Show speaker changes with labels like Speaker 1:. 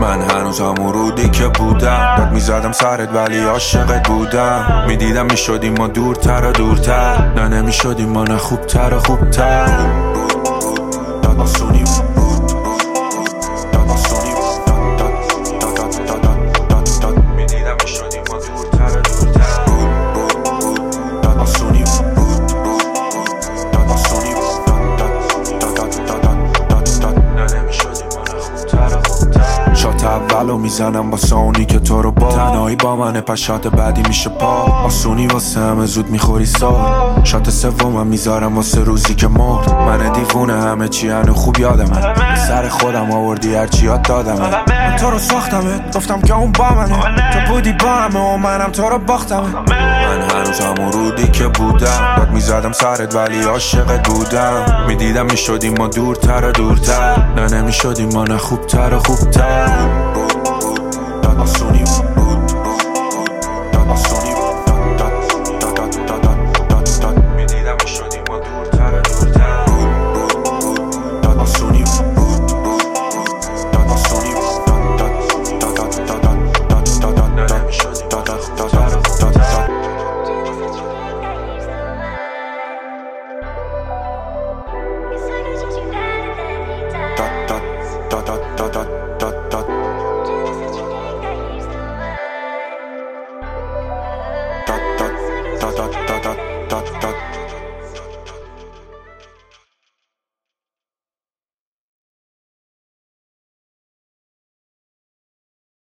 Speaker 1: من هنوز همون رودی که بودم، داد میزدم سرت ولی عاشقت بودم. میدیدم میشدیم ما دورتر و دورتر، نه نمیشدیم ما نه خوبتر و خوبتر. داد آسونی میدیدم میشدیم ما دورتر و دورتر. داد آسونی شات اولو میزنم واسه اونی که تو رو با تنهایی با منه، پس شات بعدی میشه پا آسونی واسه همه زود میخوری سار. شات سومم میذارم واسه روزی که مرد. من دیوونه همه چی هنو خوب یادمه، سر خودم آوردی هرچی یاد دادمه. من تو رو ساختمت گفتم که اون با منه، تو بودی با همه و منم تو رو باختمه. من هنوز همون رودی که بودم، داد میزدم سرت ولی عاشقت بودم. میدیدم میشدیم ما دورتر و دورتر، نه نمیشدیم ما نه خوبتر و خوبتر.